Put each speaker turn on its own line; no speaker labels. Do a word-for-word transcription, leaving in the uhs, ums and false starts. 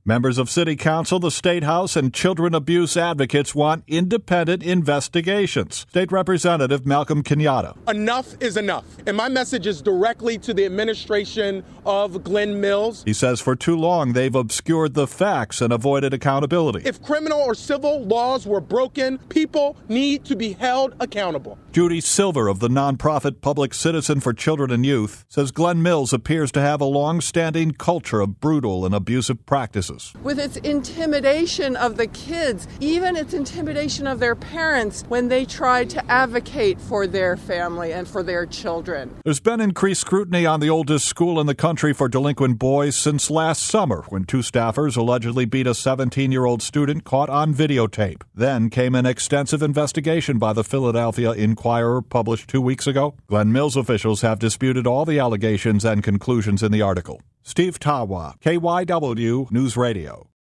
Members of City Council, the State House, and children abuse advocates want independent investigations. State Representative Malcolm Kenyatta.
Enough is enough. And my message is directly to the administration of Glen Mills.
He says for too long they've obscured the facts and avoided accountability.
If criminal or civil laws were broken, people need to be held accountable.
Judy Silver of the nonprofit Public Citizen for Children and Youth says Glen Mills appears to have a long-standing culture of brutal and abusive practices.
With its intimidation of the kids, even its intimidation of their parents when they try to advocate for their family and for their children.
There's been increased scrutiny on the oldest school in the country for delinquent boys since last summer, when two staffers allegedly beat a seventeen-year-old student caught on videotape. Then came an extensive investigation by the Philadelphia Inquirer published two weeks ago. Glen Mills officials have disputed all the allegations and conclusions in the article. Steve Tawa, K Y W News Radio.